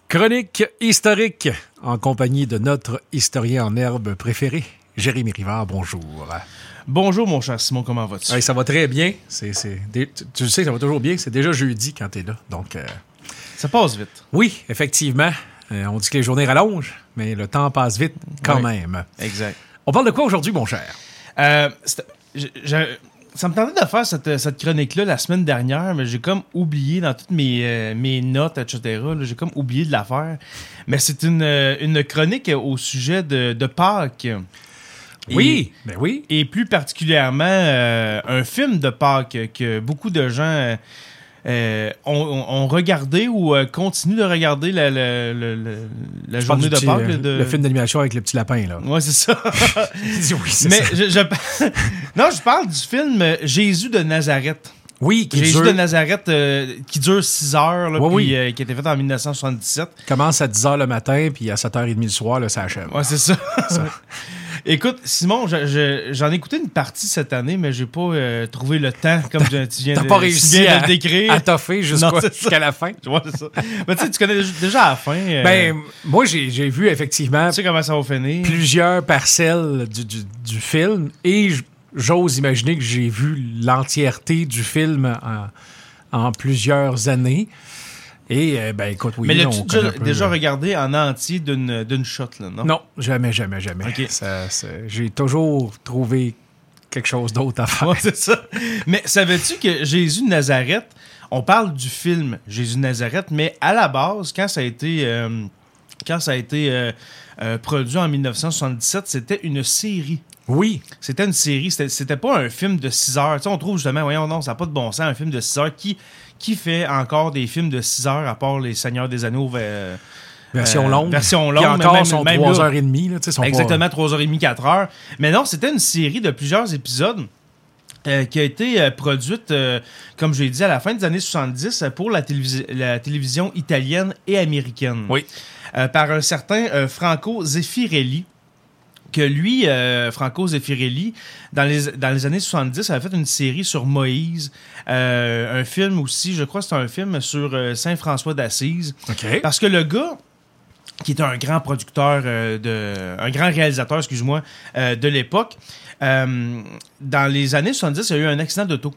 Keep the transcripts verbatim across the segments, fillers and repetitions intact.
Chronique historique en compagnie de notre historien en herbe préféré, Jérémy Rivard. Bonjour. Bonjour, mon cher Simon, comment vas-tu? Hey, ça va très bien. C'est, c'est, tu, tu le sais, ça va toujours bien. C'est déjà jeudi quand tu es là. Donc, euh... ça passe vite. Oui, effectivement. Euh, on dit que les journées rallongent, mais le temps passe vite quand oui, même. Exact. On parle de quoi aujourd'hui, mon cher? Euh, je, je, ça me tentait de faire cette, cette chronique-là la semaine dernière, mais j'ai comme oublié dans toutes mes, euh, mes notes, et cetera. Là, j'ai comme oublié de la faire. Mais c'est une, une chronique au sujet de, de Pâques. Oui, et, ben oui. Et plus particulièrement, euh, un film de Pâques que beaucoup de gens euh, euh, ont, ont regardé ou euh, continuent de regarder la, la, la, la journée de petit, Pâques. Euh, de... Le film d'animation avec le petit lapin, là. Ouais, c'est ça. oui, c'est Mais ça. Je, je... non, je parle du film Jésus de Nazareth. Oui, qui Jésus dure... de Nazareth euh, qui dure six heures, là, oui, puis, oui. Euh, qui a été fait en dix-neuf cent soixante-dix-sept. Commence à dix heures le matin, puis à sept heures trente le soir, là, ça achève. Ouais, c'est ça. ça. Écoute, Simon, je, je, j'en ai écouté une partie cette année, mais j'ai pas euh, trouvé le temps, comme je, tu viens, T'as de, pas réussi tu viens à, de le décrire. à toffer jusqu'à, Non, jusqu'à la fin. Ouais, c'est ça. Mais tu sais, tu connais déjà la fin. Euh, ben, moi, j'ai, j'ai vu effectivement tu sais comment ça va finir. Plusieurs parcelles du, du, du film et j'ose imaginer que j'ai vu l'entièreté du film en, en plusieurs années. Et, euh, ben, écoute, oui. Mais là, l'as-tu on déjà, peu, déjà euh... regardé en entier d'une, d'une shot, là, non? Non, jamais, jamais, jamais. Okay. Ça, ça, j'ai toujours trouvé quelque chose d'autre à faire. Ouais, c'est ça. Mais savais-tu que Jésus de Nazareth, on parle du film Jésus de Nazareth, mais à la base, quand ça a été, euh, quand ça a été euh, euh, produit en dix-neuf cent soixante-dix-sept, c'était une série. Oui. C'était une série, c'était, c'était pas un film de six heures. Tu sais, on trouve justement, voyons, non, ça n'a pas de bon sens, un film de six heures. Qui, qui fait encore des films de six heures à part Les Seigneurs des Anneaux euh, version longue. Version longue. Qui encore même, sont même trois heures trente. Sont exactement, pas... trois heures trente, quatre heures. Mais non, c'était une série de plusieurs épisodes euh, qui a été euh, produite, euh, comme je l'ai dit, à la fin des années soixante-dix pour la, télévis- la télévision italienne et américaine. Oui. Euh, par un certain euh, Franco Zeffirelli. Que lui, euh, Franco Zeffirelli, dans les, dans les années soixante-dix, avait fait une série sur Moïse, euh, un film aussi, je crois que c'est un film sur euh, Saint François d'Assise. Okay. Parce que le gars, qui était un grand producteur, euh, de, un grand réalisateur, excuse-moi, euh, de l'époque, euh, dans les années soixante-dix, il y a eu un accident d'auto.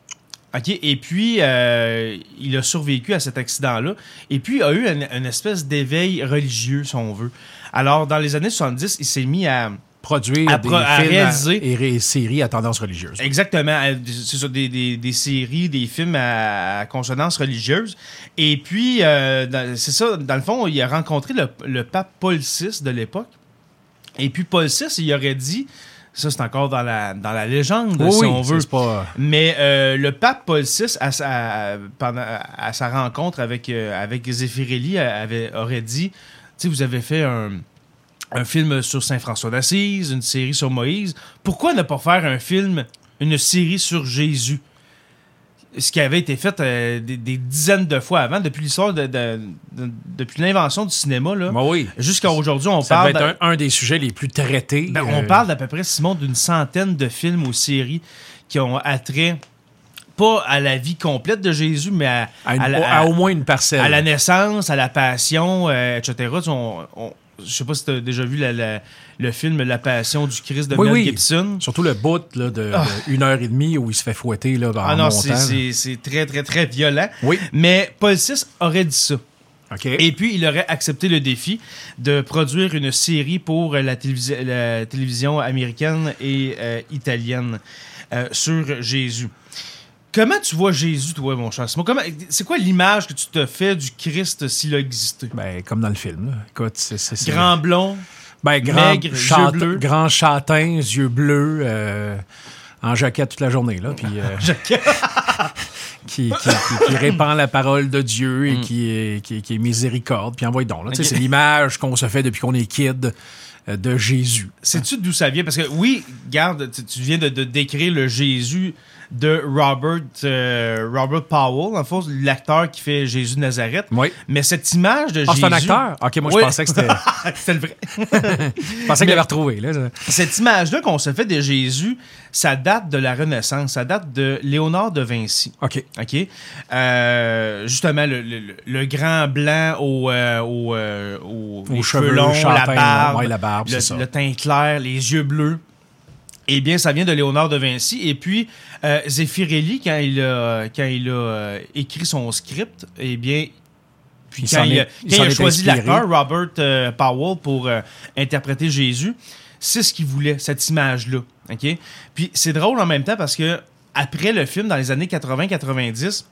OK, et puis, euh, il a survécu à cet accident-là. Et puis, il a eu une, une espèce d'éveil religieux, si on veut. Alors, dans les années soixante-dix, il s'est mis à produire à des pro- à films réaliser. À, et ré- séries à tendance religieuse. Exactement. C'est ça, des, des, des séries, des films à, à consonance religieuse. Et puis, euh, dans, c'est ça, dans le fond, il a rencontré le, le pape Paul six de l'époque. Et puis, Paul six, il aurait dit... Ça, c'est encore dans la, dans la légende, oui, si oui, on veut. C'est pas... Mais euh, le pape Paul six, à sa, à, pendant, à sa rencontre avec, euh, avec Zeffirelli, avait, aurait dit, tu sais, vous avez fait un, un film sur Saint François d'Assise, une série sur Moïse. Pourquoi ne pas faire un film, une série sur Jésus? Ce qui avait été fait euh, des, des dizaines de fois avant, depuis l'histoire de, de, de, depuis l'invention du cinéma, là, ben oui. jusqu'à aujourd'hui, on ça parle... Ça va être un, un des sujets les plus traités. Ben, euh... On parle d'à peu près, Simon, d'une centaine de films ou séries qui ont attrait, pas à la vie complète de Jésus, mais à, à, une, à, la, à, à au moins une parcelle. À la naissance, à la passion, euh, et cetera. On, on, je sais pas si tu as déjà vu la, la, le film La Passion du Christ de oui, Mel oui. Gibson. Surtout le bout là, de, oh. de une heure et demie où il se fait fouetter là, en ah non, montant. c'est, c'est, c'est très, très, très violent. Oui. Mais Paul six aurait dit ça. Okay. Et puis, il aurait accepté le défi de produire une série pour la, télévis- la télévision américaine et euh, italienne euh, sur Jésus. Comment tu vois Jésus, toi, mon cher Simon? Comment, c'est quoi l'image que tu te fais du Christ s'il a existé? Ben, comme dans le film. Là. Écoute, c'est, c'est, c'est... Grand blond, ben, grand maigre, châte... yeux bleus. Grand châtain, yeux bleus, euh, en jaquette toute la journée. Là, puis, euh, qui, qui, qui, qui répand la parole de Dieu et mm. qui, est, qui, qui est miséricorde. Puis envoie donc. Là, okay. C'est l'image qu'on se fait depuis qu'on est kid euh, de Jésus. Sais-tu d'où ça vient? Parce que oui, garde, tu viens de, de décrire le Jésus de Robert, euh, Robert Powell, en fait, l'acteur qui fait Jésus de Nazareth. Oui. Mais cette image de ah, Jésus... c'est un acteur? OK, moi, je oui. pensais que c'était... c'était le vrai. je pensais qu'il l'avait retrouvé. Là. Cette image-là qu'on se fait de Jésus, ça date de la Renaissance. Ça date de Léonard de Vinci. OK. OK. Euh, justement, le, le, le grand blanc au, euh, au, euh, au, aux les cheveux, cheveux longs, châtain, la barbe, ouais, la barbe le, c'est ça. le teint clair, les yeux bleus. Eh bien, ça vient de Léonard de Vinci. Et puis, euh, Zeffirelli, quand il a, quand il a euh, écrit son script, eh bien, puis il quand il, a, il, quand il a choisi inspiré. l'acteur, Robert euh, Powell, pour euh, interpréter Jésus, c'est ce qu'il voulait, cette image-là. Okay? Puis, c'est drôle en même temps parce que après le film, dans les années quatre-vingts quatre-vingt-dix,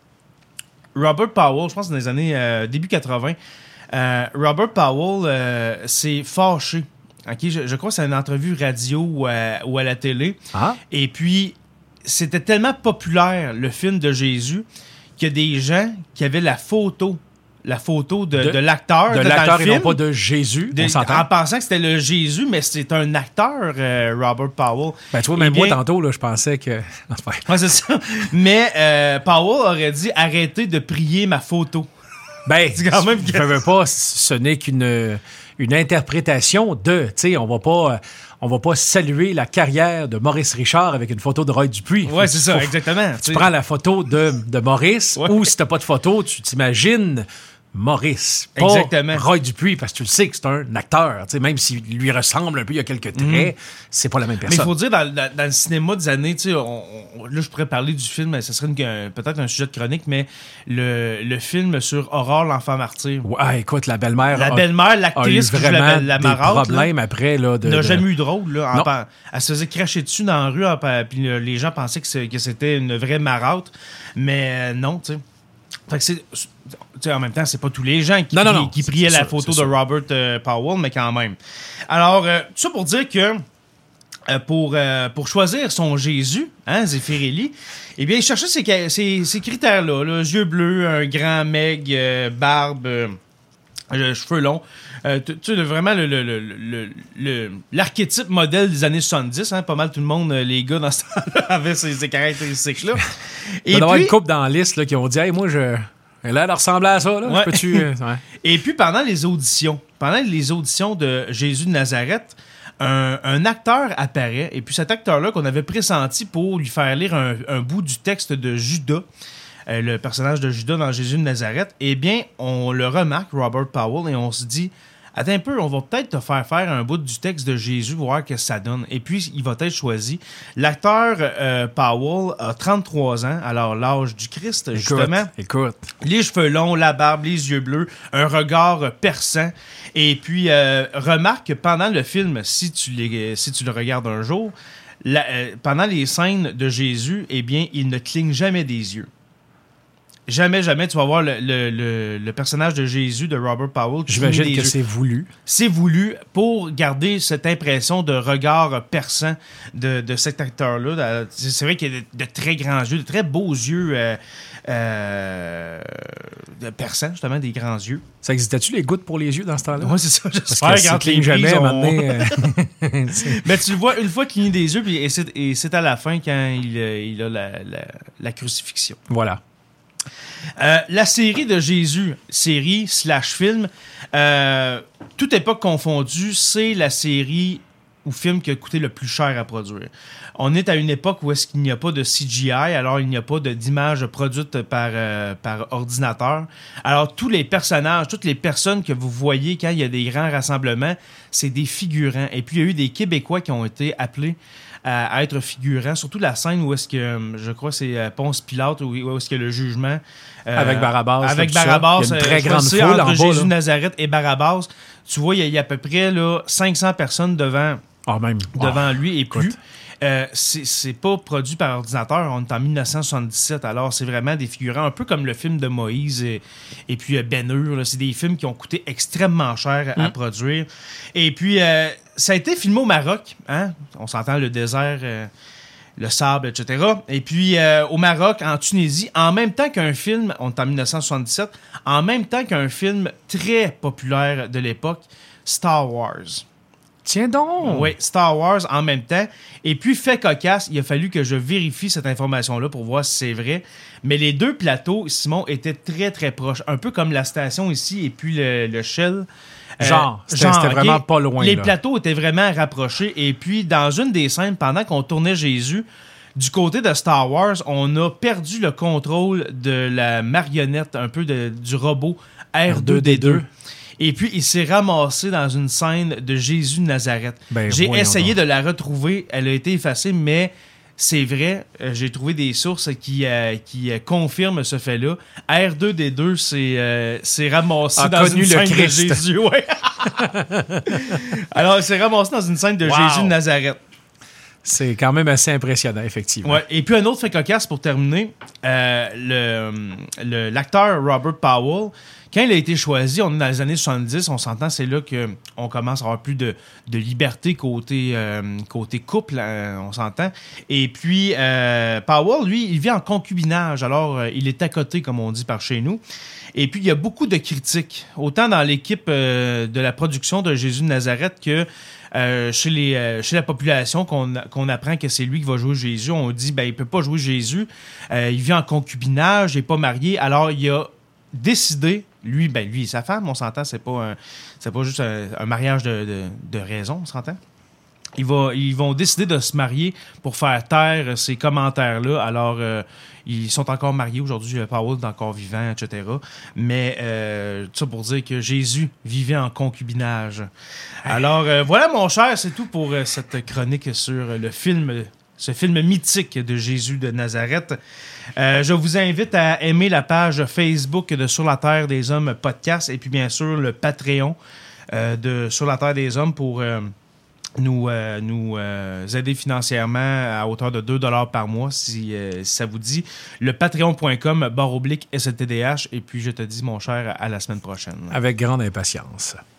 Robert Powell, je pense que dans les années euh, début quatre-vingts, euh, Robert Powell euh, s'est fâché. Okay, je, je crois que c'est une entrevue radio ou à, ou à la télé. Ah. Et puis, c'était tellement populaire, le film de Jésus, qu'il y a des gens qui avaient la photo, la photo de, de, de l'acteur. De dans l'acteur le et film, non pas de Jésus, de, on s'entend. En pensant que c'était le Jésus, mais c'est un acteur, euh, Robert Powell. Ben, tu vois, même eh moi, bien, tantôt, là, je pensais que... ouais, c'est ça. Mais euh, Powell aurait dit « Arrêtez de prier ma photo ». Ben, c'est quand même... je ne veux pas, ce n'est qu'une... une interprétation de, tu sais, on va pas, on va pas saluer la carrière de Maurice Richard avec une photo de Roy Dupuis. Ouais, c'est ça, faut, exactement. Tu prends la photo de, de Maurice, ouais. ou si t'as pas de photo, tu t'imagines Maurice, pas exactement. Roy Dupuis, parce que tu le sais que c'est un acteur, tu sais, même s'il lui ressemble un peu, il y a quelques traits, mmh. c'est pas la même personne. Mais il faut dire, dans, dans, dans le cinéma des années, tu sais, on, on, là, je pourrais parler du film, mais ce serait une, peut-être un sujet de chronique, mais le, le film sur Aurore, l'enfant martyr. Ouais, écoute, la belle-mère. La belle-mère, l'actrice qui joue la, la des marâtre. problèmes là, après, là. De, n'a de... jamais eu de rôle, là. Non. En, elle se faisait cracher dessus dans la rue, en, puis les gens pensaient que, que c'était une vraie marâtre, mais non, tu sais. Fait que c'est, t'sais, en même temps, c'est pas tous les gens qui, non, pri- non, non. qui priaient la sûr, photo de Robert euh, Powell, mais quand même. Alors, euh, tout ça pour dire que euh, pour, euh, pour choisir son Jésus, hein, Zeffirelli, eh bien, il cherchait ces, ces, ces critères-là, là, yeux bleus, un grand meg, euh, barbe, euh, cheveux longs. Euh, tu sais, vraiment le, le, le, le, le, l'archétype modèle des années soixante-dix, hein, pas mal tout le monde, les gars dans ce temps-là, avaient ces, ces caractéristiques-là. Il doit y avoir une couple dans la liste là, qui ont dit « Hey, moi, je... elle a l'air de ressembler à ça. Là. Ouais. Peux-tu... euh, ouais. » Et puis, pendant les auditions, pendant les auditions de Jésus de Nazareth, un, un acteur apparaît, et puis cet acteur-là qu'on avait pressenti pour lui faire lire un, un bout du texte de Judas, euh, le personnage de Judas dans Jésus de Nazareth, eh bien, on le remarque, Robert Powell, et on se dit... Attends un peu, on va peut-être te faire faire un bout du texte de Jésus, voir ce que ça donne. Et puis, il va être choisi. L'acteur euh, Powell a trente-trois ans, alors l'âge du Christ, écoute, justement. Écoute. Les cheveux longs, la barbe, les yeux bleus, un regard perçant. Et puis, euh, remarque que pendant le film, si tu, les, si tu le regardes un jour, la, euh, pendant les scènes de Jésus, eh bien, il ne cligne jamais des yeux. Jamais, jamais, tu vas voir le, le, le, le personnage de Jésus de Robert Powell. J'imagine que yeux. c'est voulu. C'est voulu pour garder cette impression de regard perçant de, de cet acteur-là. C'est vrai qu'il a de, de très grands yeux, de très beaux yeux euh, euh, de perçants, justement, des grands yeux. Ça existait-tu les gouttes pour les yeux dans ce temps-là? Oui, c'est ça. J'espère que quand les jamais, on... donné, euh... Mais tu le vois une fois qu'il cligné des yeux, puis, et, c'est, et c'est à la fin quand il, il a la, la, la crucifixion. Voilà. Euh, la série de Jésus, série slash film, euh, toute époque confondue, c'est la série ou film qui a coûté le plus cher à produire. On est à une époque où est-ce qu'il n'y a pas de C G I, alors il n'y a pas de, d'images produites par, euh, par ordinateur. Alors tous les personnages, toutes les personnes que vous voyez quand il y a des grands rassemblements, c'est des figurants. Et puis il y a eu des Québécois qui ont été appelés à, à être figurants, surtout la scène où est-ce que, je crois que c'est Ponce Pilate, où, où est-ce qu'il y a le jugement. Euh, avec Barabbas. Avec Barabbas. Il y a une très euh, grande foule entre entre Jésus bas, de Nazareth et Barabbas. Tu vois, il y, a, il y a à peu près là, cinq cents personnes devant, oh, même. devant oh, lui et écoute. plus. Euh, c'est, c'est pas produit par ordinateur. On est en dix-neuf cent soixante-dix-sept. Alors, c'est vraiment des figurants, un peu comme le film de Moïse et, et puis euh, Ben Hur. Là. C'est des films qui ont coûté extrêmement cher à, mm. à produire. Et puis, euh, ça a été filmé au Maroc. Hein? On s'entend le désert, euh, le sable, et cetera. Et puis, euh, au Maroc, en Tunisie, en même temps qu'un film, on est en dix-neuf cent soixante-dix-sept, en même temps qu'un film très populaire de l'époque, Star Wars. Tiens donc! Oui, Star Wars en même temps. Et puis, fait cocasse, il a fallu que je vérifie cette information-là pour voir si c'est vrai. Mais les deux plateaux, Simon, étaient très, très proches. Un peu comme la station ici et puis le, le Shell. Genre, euh, c'était, c'était okay, vraiment pas loin. Les là. plateaux étaient vraiment rapprochés. Et puis, dans une des scènes, pendant qu'on tournait Jésus, du côté de Star Wars, on a perdu le contrôle de la marionnette, un peu de, du robot R deux D deux. Et puis, il s'est ramassé dans une scène de Jésus de Nazareth. Ben, j'ai essayé donc. de la retrouver. Elle a été effacée, mais c'est vrai. Euh, j'ai trouvé des sources qui, euh, qui euh, confirment ce fait-là. R deux D deux s'est euh, ramassé a dans une scène Christ. de Jésus. Ouais. Alors, il s'est ramassé dans une scène de wow. Jésus de Nazareth. C'est quand même assez impressionnant, effectivement. Ouais. Et puis, un autre fait cocasse pour terminer. Euh, le, le, l'acteur Robert Powell, quand il a été choisi, on est dans les années soixante-dix, on s'entend, c'est là qu'on commence à avoir plus de, de liberté côté, euh, côté couple, euh, on s'entend. Et puis, euh, Powell, lui, il vit en concubinage, alors euh, il est à côté, comme on dit par chez nous. Et puis, il y a beaucoup de critiques, autant dans l'équipe euh, de la production de Jésus de Nazareth que euh, chez, les, euh, chez la population, qu'on, qu'on apprend que c'est lui qui va jouer Jésus. On dit, ben il peut pas jouer Jésus, euh, il vit en concubinage, il n'est pas marié, alors il a décidé, lui, ben lui et sa femme, on s'entend, c'est pas un, c'est pas juste un, un mariage de, de, de raison, on s'entend. Ils, va, ils vont décider de se marier pour faire taire ces commentaires-là. Alors, euh, ils sont encore mariés aujourd'hui, Powell est encore vivant, et cetera. Mais euh, tout ça pour dire que Jésus vivait en concubinage. Alors, euh, voilà, mon cher, c'est tout pour euh, cette chronique sur le film, ce film mythique de Jésus de Nazareth. Euh, je vous invite à aimer la page Facebook de Sur la Terre des Hommes podcast et puis bien sûr le Patreon euh, de Sur la Terre des Hommes pour euh, nous, euh, nous euh, aider financièrement à hauteur de deux dollars par mois si, euh, si ça vous dit. Le patreon point com barre oblique S L T D H et puis je te dis mon cher à la semaine prochaine. Avec grande impatience.